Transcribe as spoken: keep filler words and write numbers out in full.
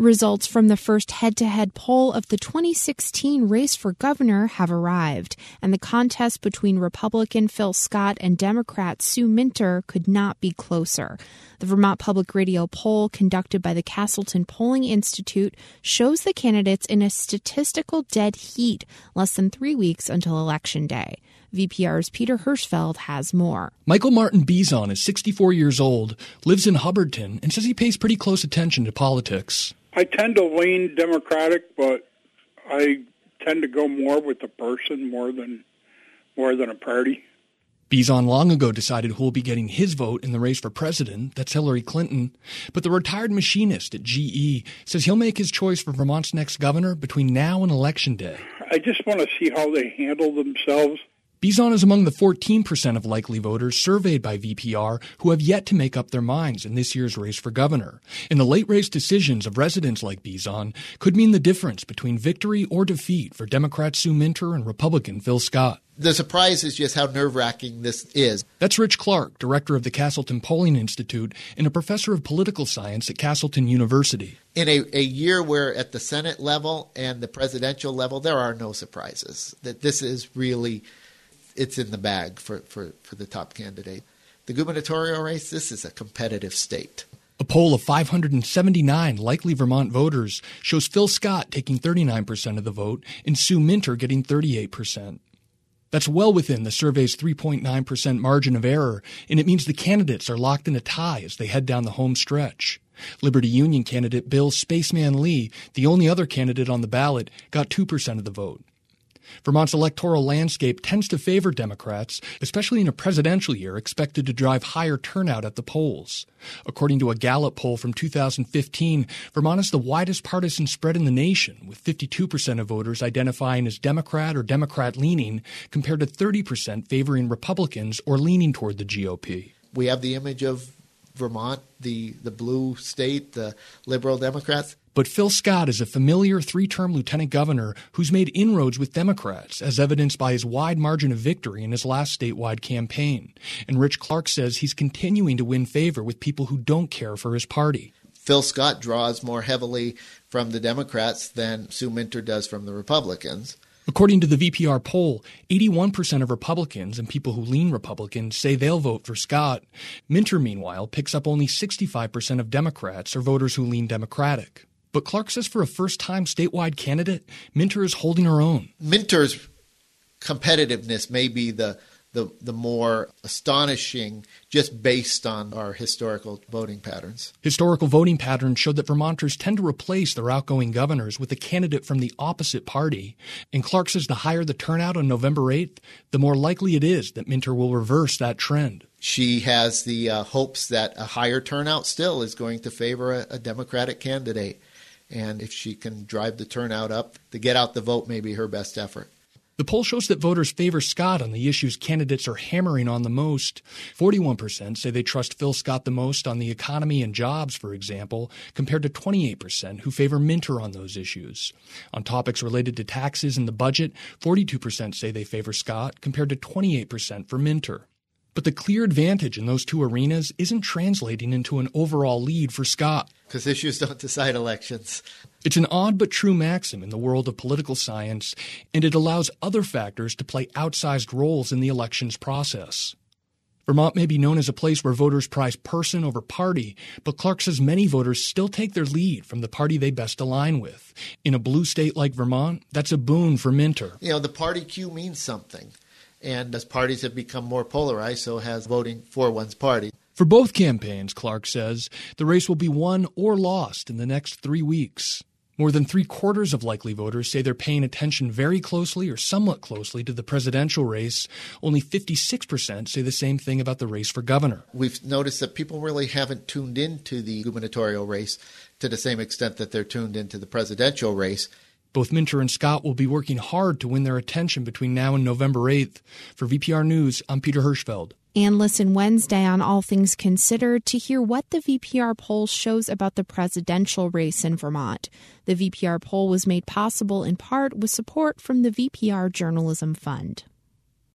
Results from the first head-to-head poll of the twenty sixteen race for governor have arrived, and the contest between Republican Phil Scott and Democrat Sue Minter could not be closer. The Vermont Public Radio poll conducted by the Castleton Polling Institute shows the candidates in a statistical dead heat less than three weeks until Election Day. V P R's Peter Hirschfeld has more. Michael Martin Bizon is sixty-four years old, lives in Hubbardton, and says he pays pretty close attention to politics. I tend to lean Democratic, but I tend to go more with the person more than more than a party. Bizon long ago decided who will be getting his vote in the race for president. That's Hillary Clinton. But the retired machinist at G E says he'll make his choice for Vermont's next governor between now and Election Day. I just want to see how they handle themselves. Bizon is among the fourteen percent of likely voters surveyed by V P R who have yet to make up their minds in this year's race for governor. And the late race decisions of residents like Bizon could mean the difference between victory or defeat for Democrat Sue Minter and Republican Phil Scott. The surprise is just how nerve-wracking this is. That's Rich Clark, director of the Castleton Polling Institute and a professor of political science at Castleton University. In a, a year where at the Senate level and the presidential level, there are no surprises. That this is really... it's in the bag for, for, for the top candidate. The gubernatorial race, this is a competitive state. A poll of five hundred seventy-nine likely Vermont voters shows Phil Scott taking thirty-nine percent of the vote and Sue Minter getting thirty-eight percent. That's well within the survey's three point nine percent margin of error, and it means the candidates are locked in a tie as they head down the home stretch. Liberty Union candidate Bill Spaceman Lee, the only other candidate on the ballot, got two percent of the vote. Vermont's electoral landscape tends to favor Democrats, especially in a presidential year expected to drive higher turnout at the polls. According to a Gallup poll from two thousand fifteen, Vermont is the widest partisan spread in the nation, with fifty-two percent of voters identifying as Democrat or Democrat-leaning, compared to thirty percent favoring Republicans or leaning toward the G O P. We have the image of Vermont, the, the blue state, the liberal Democrats. But Phil Scott is a familiar three-term lieutenant governor who's made inroads with Democrats, as evidenced by his wide margin of victory in his last statewide campaign. And Rich Clark says he's continuing to win favor with people who don't care for his party. Phil Scott draws more heavily from the Democrats than Sue Minter does from the Republicans. According to the V P R poll, eighty-one percent of Republicans and people who lean Republican say they'll vote for Scott. Minter, meanwhile, picks up only sixty-five percent of Democrats or voters who lean Democratic. But Clark says for a first-time statewide candidate, Minter is holding her own. Minter's competitiveness may be the, the, the more astonishing just based on our historical voting patterns. Historical voting patterns show that Vermonters tend to replace their outgoing governors with a candidate from the opposite party. And Clark says the higher the turnout on November eighth, the more likely it is that Minter will reverse that trend. She has the uh, hopes that a higher turnout still is going to favor a, a Democratic candidate. And if she can drive the turnout up, the get out the vote may be her best effort. The poll shows that voters favor Scott on the issues candidates are hammering on the most. forty-one percent say they trust Phil Scott the most on the economy and jobs, for example, compared to twenty-eight percent who favor Minter on those issues. On topics related to taxes and the budget, forty-two percent say they favor Scott compared to twenty-eight percent for Minter. But the clear advantage in those two arenas isn't translating into an overall lead for Scott. Because issues don't decide elections. It's an odd but true maxim in the world of political science, and it allows other factors to play outsized roles in the elections process. Vermont may be known as a place where voters prize person over party, but Clark says many voters still take their lead from the party they best align with. In a blue state like Vermont, that's a boon for Minter. You know, the party queue means something. And as parties have become more polarized, so has voting for one's party. For both campaigns, Clark says, the race will be won or lost in the next three weeks. More than three-quarters of likely voters say they're paying attention very closely or somewhat closely to the presidential race. Only fifty-six percent say the same thing about the race for governor. We've noticed that people really haven't tuned into the gubernatorial race to the same extent that they're tuned into the presidential race. Both Minter and Scott will be working hard to win their attention between now and November eighth. For V P R News, I'm Peter Hirschfeld. And listen Wednesday on All Things Considered to hear what the V P R poll shows about the presidential race in Vermont. The V P R poll was made possible in part with support from the V P R Journalism Fund.